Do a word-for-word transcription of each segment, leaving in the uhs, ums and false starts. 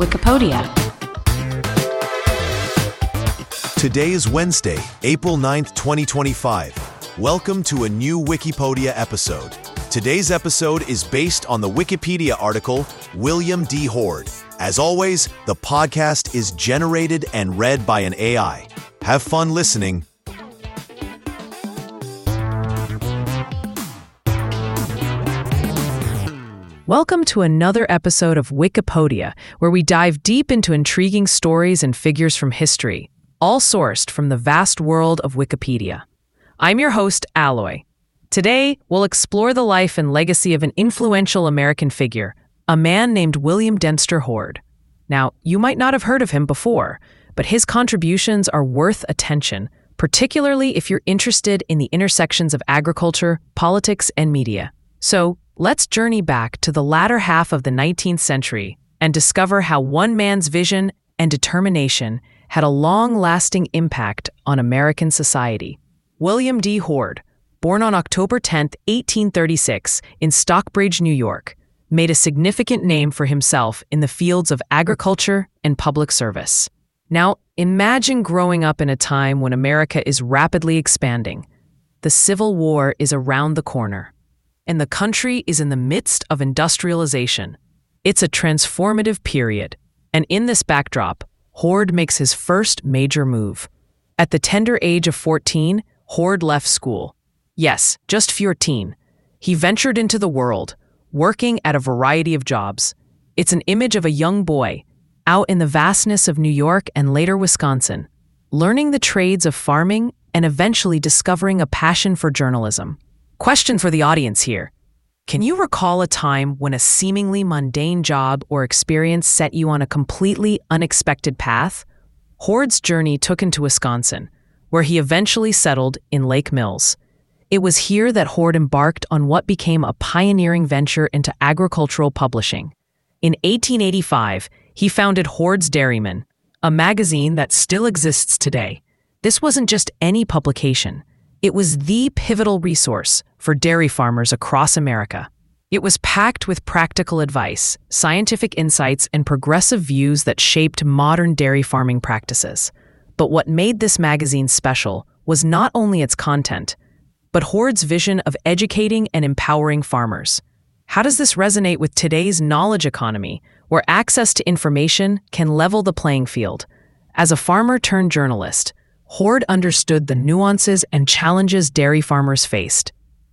Wikipedia. Today is Wednesday, April ninth, twenty twenty-five. Welcome to a new Wikipedia episode. Today's episode is based on the Wikipedia article, William D. Hoard. As always, the podcast is generated and read by an A I. Have fun listening. Welcome to another episode of Wikipedia, where we dive deep into intriguing stories and figures from history, all sourced from the vast world of Wikipedia. I'm your host, Alloy. Today, we'll explore the life and legacy of an influential American figure, a man named William Dempster Hoard. Now, you might not have heard of him before, but his contributions are worth attention, particularly if you're interested in the intersections of agriculture, politics, and media. So, let's journey back to the latter half of the nineteenth century and discover how one man's vision and determination had a long-lasting impact on American society. William D. Hoard, born on October tenth, eighteen thirty-six, in Stockbridge, New York, made a significant name for himself in the fields of agriculture and public service. Now, imagine growing up in a time when America is rapidly expanding. The Civil War is around the corner, and the country is in the midst of industrialization. It's a transformative period, and in this backdrop, Hoard makes his first major move. At the tender age of fourteen, Hoard left school. Yes, just fourteen. He ventured into the world, working at a variety of jobs. It's an image of a young boy, out in the vastness of New York and later Wisconsin, learning the trades of farming and eventually discovering a passion for journalism. Question for the audience here. Can you recall a time when a seemingly mundane job or experience set you on a completely unexpected path? Hoard's journey took him to Wisconsin, where he eventually settled in Lake Mills. It was here that Hoard embarked on what became a pioneering venture into agricultural publishing. In eighteen eighty-five, he founded Hoard's Dairyman, a magazine that still exists today. This wasn't just any publication. It was the pivotal resource for dairy farmers across America. It was packed with practical advice, scientific insights, and progressive views that shaped modern dairy farming practices. But what made this magazine special was not only its content, but Hoard's vision of educating and empowering farmers. How does this resonate with today's knowledge economy, where access to information can level the playing field? As a farmer turned journalist, Hoard understood the nuances and challenges dairy farmers faced.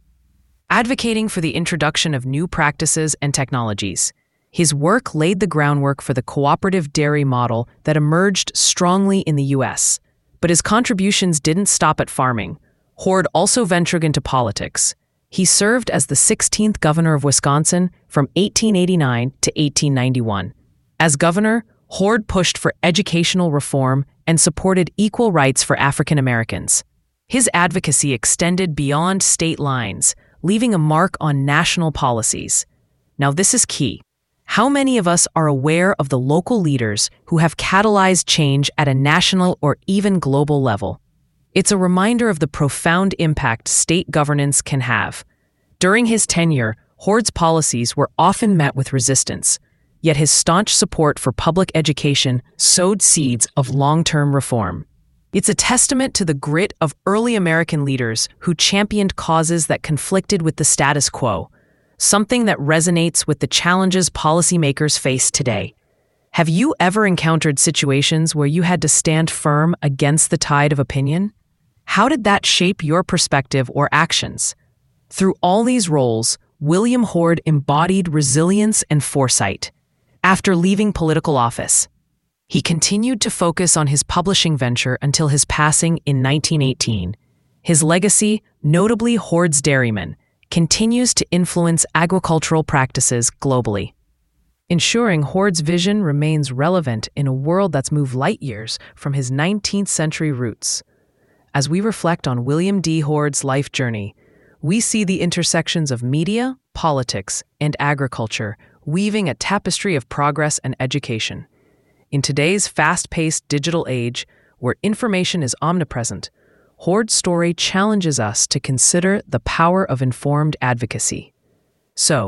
Advocating for the introduction of new practices and technologies, his work laid the groundwork for the cooperative dairy model that emerged strongly in the U S. But his contributions didn't stop at farming. Hoard also ventured into politics. He served as the sixteenth governor of Wisconsin from eighteen eighty-nine to eighteen ninety-one. As governor, Hoard pushed for educational reform and supported equal rights for African Americans. His advocacy extended beyond state lines, leaving a mark on national policies. Now, this is key. How many of us are aware of the local leaders who have catalyzed change at a national or even global level? It's a reminder of the profound impact state governance can have. During his tenure, Hoard's policies were often met with resistance, yet his staunch support for public education sowed seeds of long-term reform. It's a testament to the grit of early American leaders who championed causes that conflicted with the status quo, something that resonates with the challenges policymakers face today. Have you ever encountered situations where you had to stand firm against the tide of opinion? How did that shape your perspective or actions? Through all these roles, William Hoard embodied resilience and foresight. After leaving political office, he continued to focus on his publishing venture until his passing in nineteen eighteen. His legacy, notably Hoard's Dairyman, continues to influence agricultural practices globally, ensuring Hoard's vision remains relevant in a world that's moved light years from his nineteenth century roots. As we reflect on William D. Hoard's life journey, we see the intersections of media, politics, and agriculture weaving a tapestry of progress and education. In today's fast-paced digital age, where information is omnipresent, Hoard's story challenges us to consider the power of informed advocacy. So,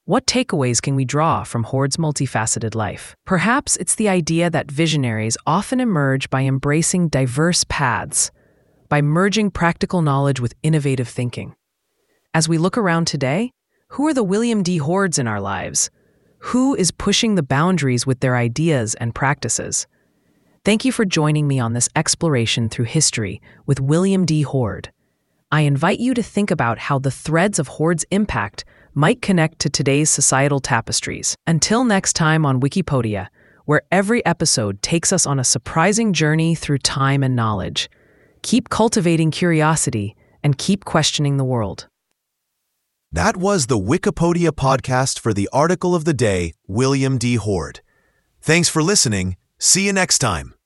What takeaways can we draw from Hoard's multifaceted life? Perhaps it's the idea that visionaries often emerge by embracing diverse paths, by merging practical knowledge with innovative thinking. As we look around today, who are the William D. Hoards in our lives? Who is pushing the boundaries with their ideas and practices? Thank you for joining me on this exploration through history with William D. Hoard. I invite you to think about how the threads of Hoard's impact might connect to today's societal tapestries. Until next time on Wikipodia, where every episode takes us on a surprising journey through time and knowledge. Keep cultivating curiosity and keep questioning the world. That was the Wikipedia podcast for the article of the day, William D. Hoard. Thanks for listening. See you next time.